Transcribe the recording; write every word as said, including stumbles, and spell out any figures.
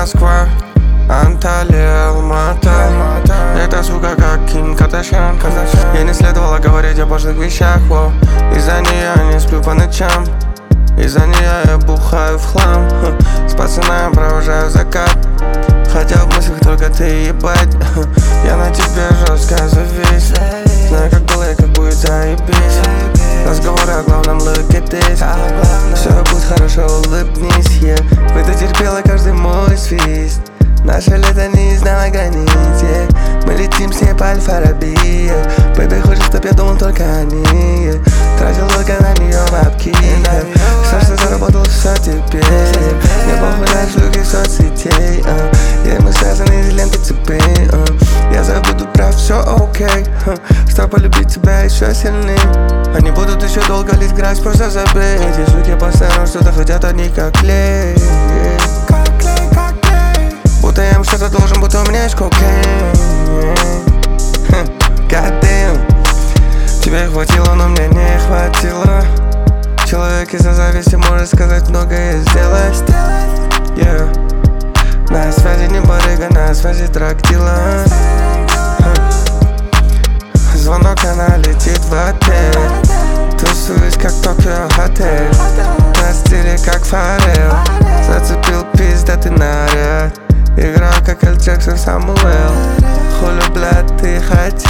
Москва, Анталия, Алмата. Это, сука, как Ким Кардашьян. Ей не следовало говорить о пошлых вещах, воу. Из-за нее я не сплю по ночам, из-за нее я бухаю в хлам. С пацанами провожаю закат, хотя в мыслях только ты, ебать. Я на тебе жестко завис, знаю, как было и как будет, заебись. Разговоры о главном, look at this. Все будет хорошо, улыбнись, yeah. Вы дотерпела каждый мой свист. Наше лето не знало границ, yeah. Мы летим с ней по Аль-Фараби, yeah. Бэйби хочет, чтоб я думал только о ней, yeah. Тратил только на нее бабки, yeah. Все, что заработал, все теперь, yeah. Мне похуй на шлюхи соцсетей, uh. Yeah, мы связаны из ленты цепей, uh. Я забуду про все окей, okay, uh. Чтоб полюбить тебя еще сильней. Они будут еще долго лить грязь, просто забей. Эти суки постоянно что-то хотят, они как клей, yeah. Будто я им что-то должен, будто у меня есть кокаин, yeah. God damn. Тебе хватило, но мне не хватило. Человек из-за зависти может сказать многое сделать, yeah. На связи не барыга, на связи трактила. Звонок, она летит в отель. Тусуюсь как Токио Хотель, на стиле как Фаррелл. Зацепил пиздатый наряд, играю как Эль Джексон Самуэл. Хулю, блядь, ты хотел.